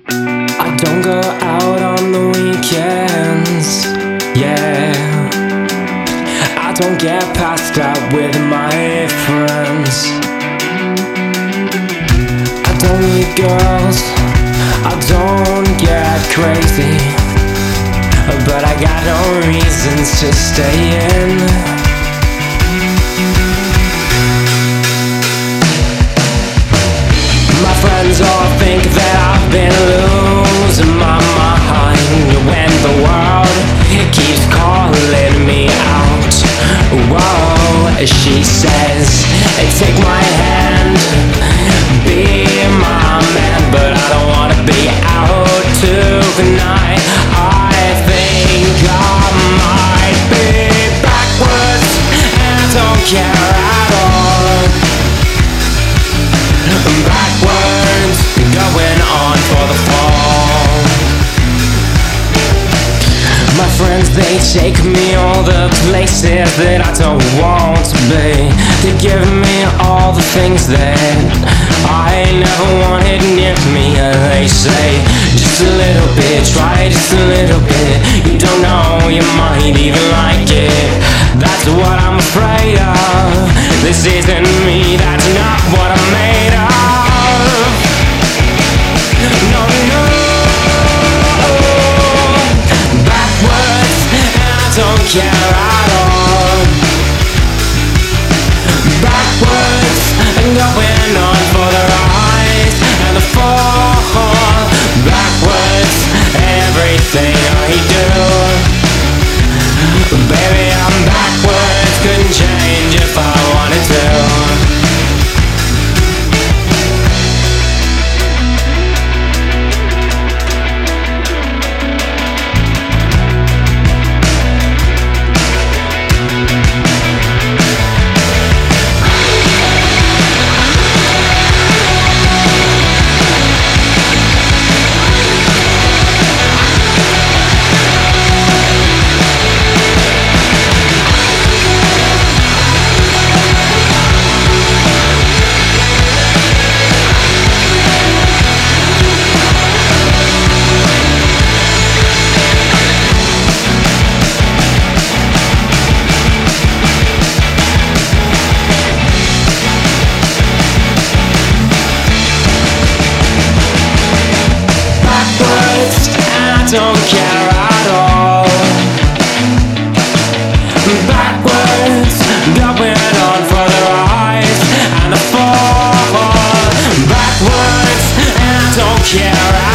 I don't go out on the weekends, yeah. I don't get passed out with my friends. I don't meet girls, I don't get crazy, but I got no reasons to stay in. My friends all think that I've been losing my mind when the world keeps calling me out. Whoa, she says, take my hand, be my man, but I don't wanna be out tonight. I think I might be backwards, and I don't care at all. Backwards, going on for the fall. My friends, they take me all the places that I don't want to be. They give me all the things that I never wanted near me. They say, just a little bit, try just a little bit. You don't know, you might even like it. That's what I'm afraid of. This isn't me, that's not what I'm made of. No, no. Backwards, and I don't care at all. Backwards, and going on for the rise and the fall. Backwards, everything I do. Baby, I'm backwards, couldn't change if I wanted to. Don't care at all. Backwards, going on for the rise and the fall. Backwards, and I don't care at all.